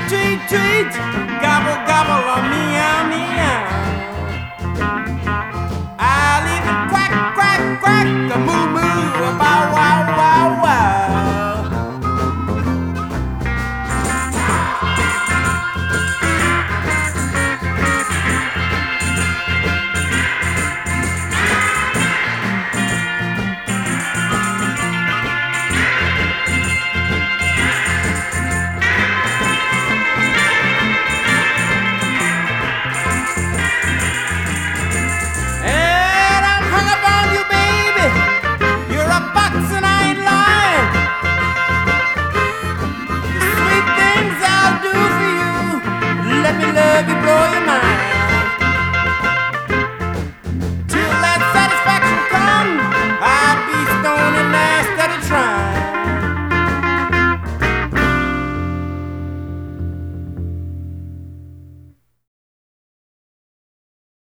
tweet, tweet, gobble, gobble, meow, meow. I'll even quack, quack, quack, a moo, moo, a bow, wow, wow, wow. Let me love you, blow your